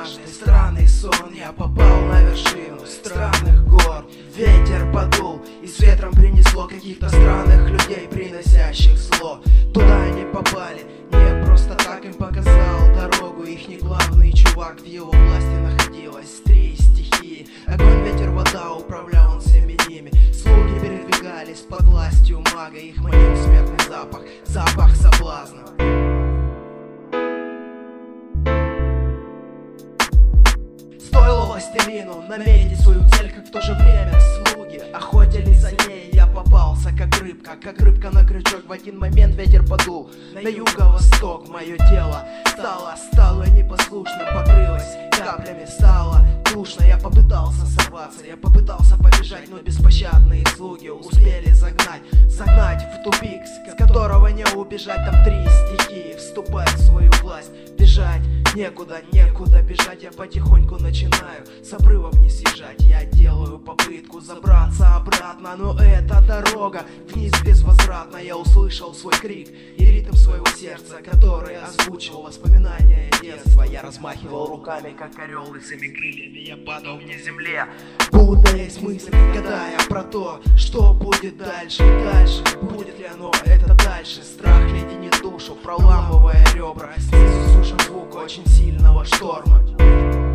Однажды странный сон, я попал на вершину странных гор. Ветер подул, и с ветром принесло каких-то странных людей, приносящих зло. Туда они попали, не просто так, им показал дорогу ихний главный чувак. В его власти находилось 3 стихии: огонь, ветер, вода, управлял он всеми ними. Слуги передвигались под властью мага, их манил смертный запах, запах соблазна. Стоило властелину наметить свою цель, как в то же время слуги охотились за ней. Я попался как рыбка на крючок. В один момент ветер подул на юго-восток. Мое тело стало непослушным, покрылось каплями, стало душно. Я попытался сорваться, я попытался побежать, но беспощадные слуги успели загнать в тупик, с которого не убежать. Там 3 стихии вступают в свою власть. Бежать некуда бежать. Я потихоньку начинаю с обрыва вниз съезжать. Я делаю попытку забраться обратно, но эта дорога вниз безвозвратна. Я услышал свой крик и ритм своего сердца, который озвучил воспоминания детства. Я размахивал руками, как орел, и всеми крыльями я падал вне земле, путаясь мысли, гадая про то, что будет дальше. Будет ли оно это дальше? Страх леденит душу, проламывая ребра. Снизу слышен звук очень сильного шторма.